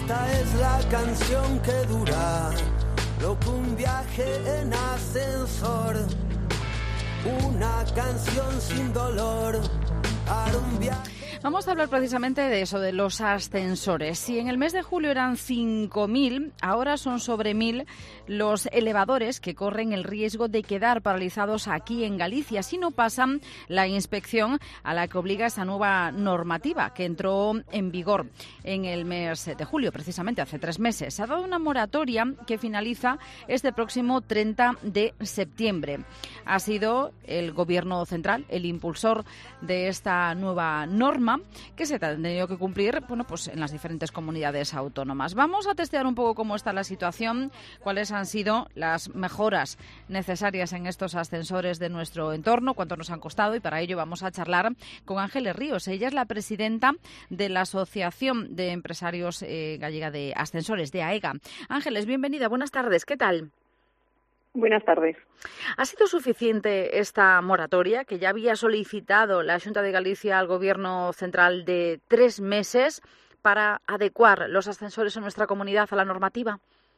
Esta es la canción que dura lo que un viaje en ascensor. Una canción sin dolor para un viaje. Vamos a hablar precisamente de eso, de los ascensores. Si en el mes de julio eran 5.000, ahora son sobre 1.000 los elevadores que corren el riesgo de quedar paralizados aquí en Galicia si no pasan la inspección a la que obliga esta nueva normativa que entró en vigor en el mes de julio, precisamente hace 3 meses. Se ha dado una moratoria que finaliza este próximo 30 de septiembre. Ha sido el Gobierno central el impulsor de esta nueva norma que se ha tenido que cumplir, bueno, pues en las diferentes comunidades autónomas. Vamos a testear un poco cómo está la situación, cuáles han sido las mejoras necesarias en estos ascensores de nuestro entorno, cuánto nos han costado, y para ello vamos a charlar con Ángeles Ríos. Ella es la presidenta de la Asociación de Empresarios Gallega de Ascensores, de AEGA. Ángeles, bienvenida, buenas tardes, ¿qué tal? Buenas tardes. ¿Ha sido suficiente esta moratoria que ya había solicitado la Xunta de Galicia al Gobierno central de 3 meses para adecuar los ascensores en nuestra comunidad a la normativa?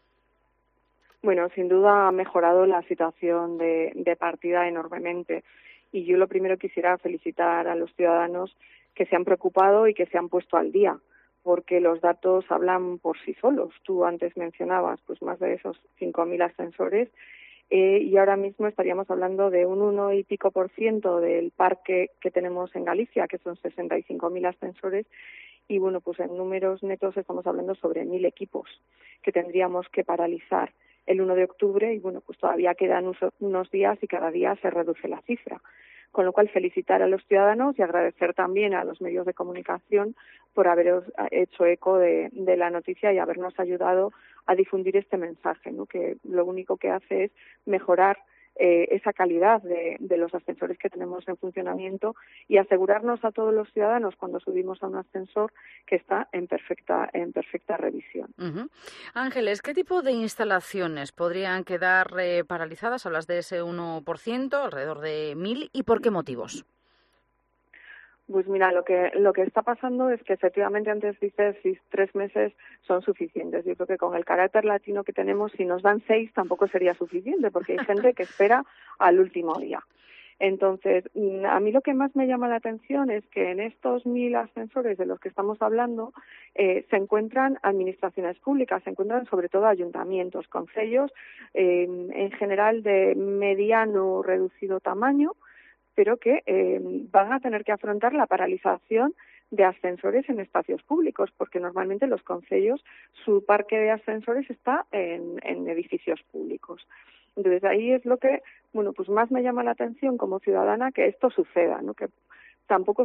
Bueno, sin duda ha mejorado la situación de partida enormemente. Y yo lo primero quisiera felicitar a los ciudadanos que se han preocupado y que se han puesto al día, porque los datos hablan por sí solos. Tú antes mencionabas pues más de esos 5.000 ascensores y ahora mismo estaríamos hablando de un 1 y pico % del parque que tenemos en Galicia, que son 65.000 ascensores, y bueno, pues en números netos estamos hablando sobre 1.000 equipos que tendríamos que paralizar el 1 de octubre y bueno, pues todavía quedan unos días y cada día se reduce la cifra. Con lo cual, felicitar a los ciudadanos y agradecer también a los medios de comunicación por haberos hecho eco de la noticia y habernos ayudado a difundir este mensaje, ¿no? Que lo único que hace es mejorar esa calidad de los ascensores que tenemos en funcionamiento y asegurarnos a todos los ciudadanos cuando subimos a un ascensor que está en perfecta revisión. Uh-huh. Ángeles, ¿qué tipo de instalaciones podrían quedar paralizadas? Hablas de ese 1%, alrededor de 1.000, ¿y por qué motivos? Pues mira, lo que está pasando es que efectivamente antes dices si 3 meses son suficientes. Yo creo que con el carácter latino que tenemos, si nos dan 6 tampoco sería suficiente, porque hay gente que espera al último día. Entonces, a mí lo que más me llama la atención es que en estos 1.000 ascensores de los que estamos hablando se encuentran administraciones públicas, se encuentran sobre todo ayuntamientos, concellos, en general de mediano reducido tamaño, pero que van a tener que afrontar la paralización de ascensores en espacios públicos, porque normalmente los concellos, su parque de ascensores está en edificios públicos. Entonces ahí es lo que, bueno, pues más me llama la atención como ciudadana que esto suceda, ¿no? Que tampoco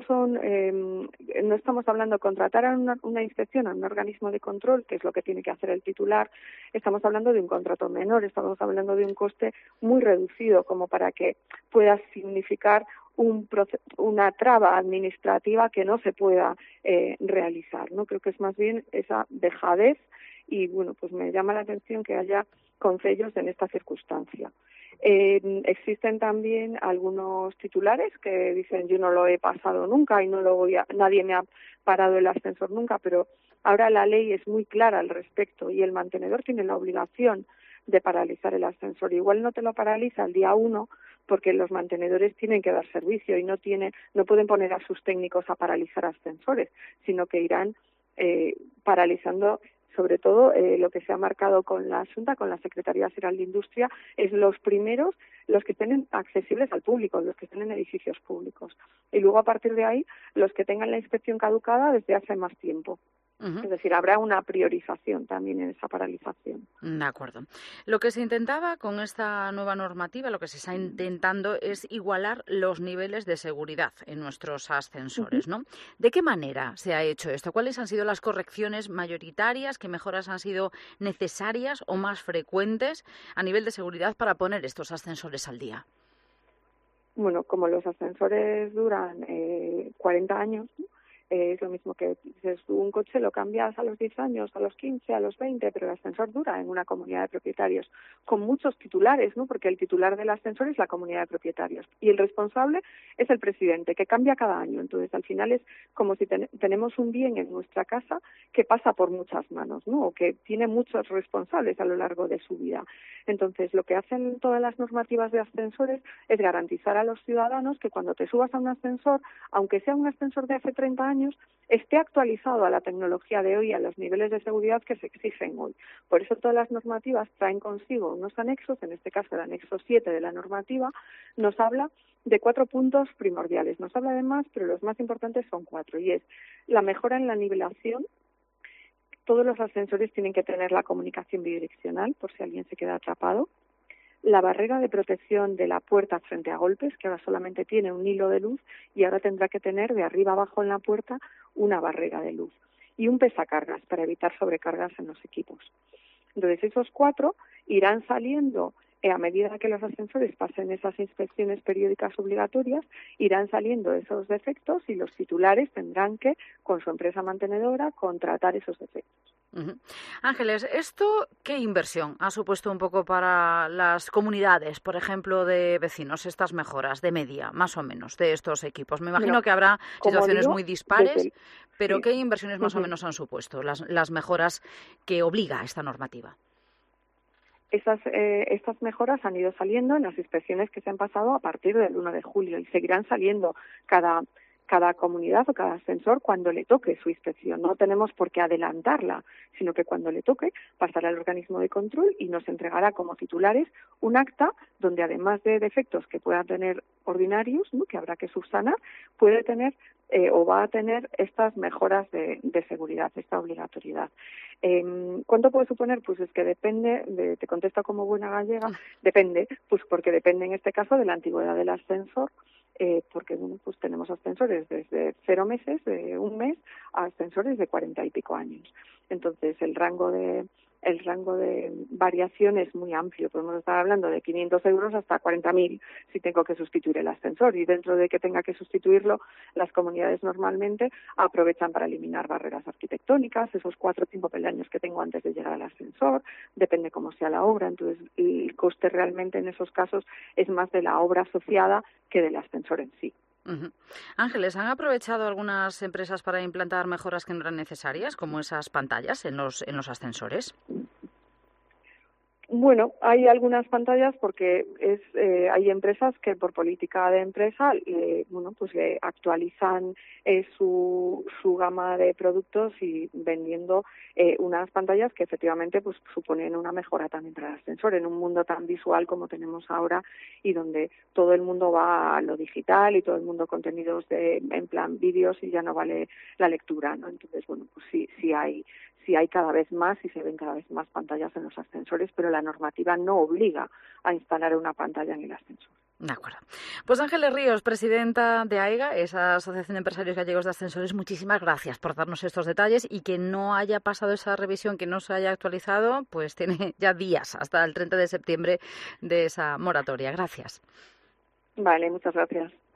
no estamos hablando de contratar a una inspección, a un organismo de control, que es lo que tiene que hacer el titular. Estamos hablando de un contrato menor, estamos hablando de un coste muy reducido como para que pueda significar una traba administrativa que no se pueda realizar, ¿no? Creo que es más bien esa dejadez y, bueno, pues me llama la atención que haya concellos en esta circunstancia. Existen también algunos titulares que dicen yo no lo he pasado nunca y nadie me ha parado el ascensor nunca, pero ahora la ley es muy clara al respecto y el mantenedor tiene la obligación de paralizar el ascensor. Igual no te lo paraliza el día 1 porque los mantenedores tienen que dar servicio y no pueden poner a sus técnicos a paralizar ascensores, sino que irán paralizando. Sobre todo, lo que se ha marcado con la Xunta, con la Secretaría Xeral de Industria, es los primeros, los que estén accesibles al público, los que estén en edificios públicos. Y luego, a partir de ahí, los que tengan la inspección caducada desde hace más tiempo. Uh-huh. Es decir, habrá una priorización también en esa paralización. De acuerdo. Lo que se intentaba con esta nueva normativa, lo que se está intentando es igualar los niveles de seguridad en nuestros ascensores, uh-huh, ¿no? ¿De qué manera se ha hecho esto? ¿Cuáles han sido las correcciones mayoritarias? ¿Qué mejoras han sido necesarias o más frecuentes a nivel de seguridad para poner estos ascensores al día? Bueno, como los ascensores duran 40 años, Es lo mismo que dices, tú un coche lo cambias a los 10 años, a los 15, a los 20, pero el ascensor dura en una comunidad de propietarios con muchos titulares, ¿no? Porque el titular del ascensor es la comunidad de propietarios y el responsable es el presidente, que cambia cada año. Entonces, al final es como si tenemos un bien en nuestra casa que pasa por muchas manos, ¿no? O que tiene muchos responsables a lo largo de su vida. Entonces, lo que hacen todas las normativas de ascensores es garantizar a los ciudadanos que cuando te subas a un ascensor, aunque sea un ascensor de hace 30 años, esté actualizado a la tecnología de hoy, a los niveles de seguridad que se exigen hoy. Por eso todas las normativas traen consigo unos anexos, en este caso el anexo 7 de la normativa, nos habla de 4 puntos primordiales. Nos habla de más, pero los más importantes son 4, y es la mejora en la nivelación. Todos los ascensores tienen que tener la comunicación bidireccional, por si alguien se queda atrapado. La barrera de protección de la puerta frente a golpes, que ahora solamente tiene un hilo de luz, y ahora tendrá que tener de arriba abajo en la puerta una barrera de luz. Y un pesacargas para evitar sobrecargas en los equipos. Entonces, esos 4 irán saliendo a medida que los ascensores pasen esas inspecciones periódicas obligatorias, irán saliendo esos defectos y los titulares tendrán que, con su empresa mantenedora, contratar esos defectos. Ángeles, ¿esto qué inversión ha supuesto un poco para las comunidades, por ejemplo, de vecinos, estas mejoras de media, más o menos, de estos equipos? Me imagino que habrá situaciones muy dispares, pero ¿qué inversiones más o menos han supuesto las mejoras que obliga esta normativa? Estas mejoras han ido saliendo en las inspecciones que se han pasado a partir del 1 de julio y seguirán saliendo cada comunidad o cada ascensor cuando le toque su inspección. No tenemos por qué adelantarla, sino que cuando le toque pasará al organismo de control y nos entregará como titulares un acta donde, además de defectos que puedan tener ordinarios, ¿no?, que habrá que subsanar, puede tener o va a tener estas mejoras de seguridad, esta obligatoriedad. ¿Cuánto puede suponer? Pues es que depende, te contesto como buena gallega, depende, pues porque depende en este caso de la antigüedad del ascensor, porque bueno, pues tenemos ascensores desde 0 meses, de 1 mes, a ascensores de 40 y pico años. Entonces, el rango de variación es muy amplio. Podemos estar hablando de 500 euros hasta 40.000 si tengo que sustituir el ascensor. Y dentro de que tenga que sustituirlo, las comunidades normalmente aprovechan para eliminar barreras arquitectónicas, esos 4 o 5 peldaños que tengo antes de llegar al ascensor, depende cómo sea la obra. Entonces, el coste realmente en esos casos es más de la obra asociada que del ascensor en sí. Ángeles, ¿han aprovechado algunas empresas para implantar mejoras que no eran necesarias, como esas pantallas en los ascensores? Bueno, hay algunas pantallas porque hay empresas que por política de empresa actualizan su gama de productos y vendiendo unas pantallas que efectivamente pues suponen una mejora también para el ascensor en un mundo tan visual como tenemos ahora y donde todo el mundo va a lo digital y todo el mundo contenidos en plan vídeos y ya no vale la lectura, ¿no? Entonces, bueno, pues sí hay cada vez más y se ven cada vez más pantallas en los ascensores, pero la normativa no obliga a instalar una pantalla en el ascensor. De acuerdo. Pues Ángeles Ríos, presidenta de AEGA, esa Asociación de Empresarios Gallegos de Ascensores, muchísimas gracias por darnos estos detalles y que no haya pasado esa revisión, que no se haya actualizado, pues tiene ya días hasta el 30 de septiembre de esa moratoria. Gracias. Vale, muchas gracias.